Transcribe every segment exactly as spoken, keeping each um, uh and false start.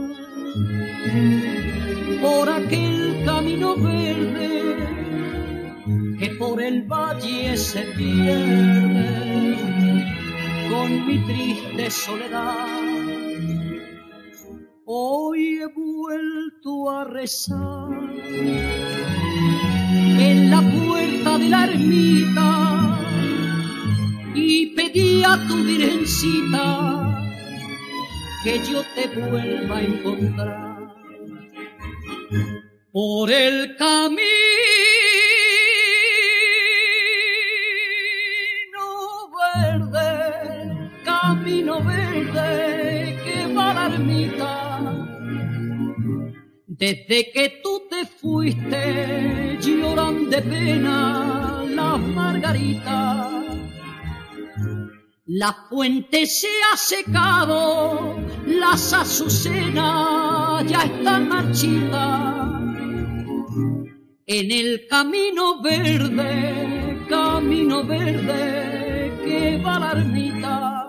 por aquel camino verde que por el valle se pierde con mi triste soledad. Hoy he vuelto a rezar en la puerta de la ermita y pedí a tu virgencita que yo te vuelva a encontrar. Por el camino verde, camino verde que va a la ermita. Desde que tú te fuiste lloran de pena las margaritas. La fuente se ha secado, las azucenas ya están marchitas. En el camino verde, camino verde que va a la ermita.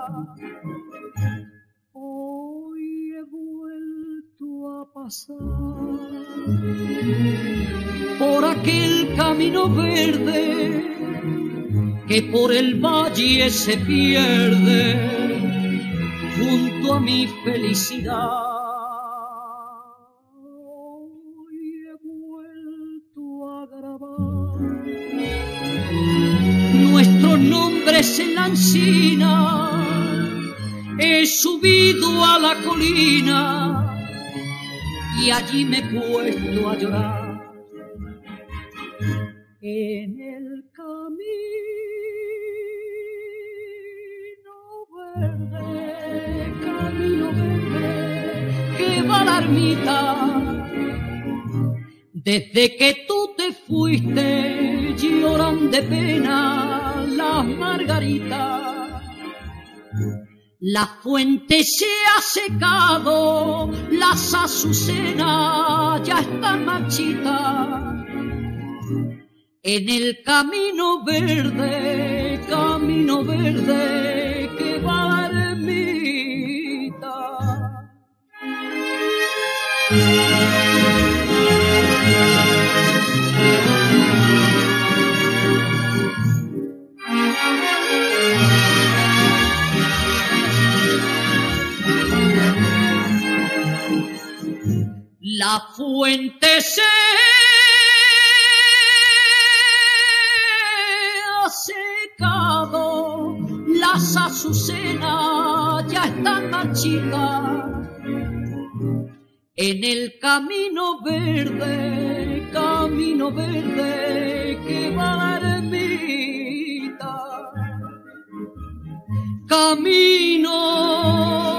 Hoy he vuelto a pasar por aquel camino verde que por el valle se pierde junto a mi felicidad. Hoy he vuelto a grabar nuestros nombres en la encina, he subido a la colina y allí me he puesto a llorar. En el camino verde, camino verde que va a la ermita. Desde que tú te fuiste lloran de pena las margaritas. La fuente se ha secado, las azucenas ya están marchitas. En el camino verde, camino verde que va a la ermita. La fuente se ha secado, las azucenas ya están marchitas. En el camino verde, camino verde que va a la ermita. Camino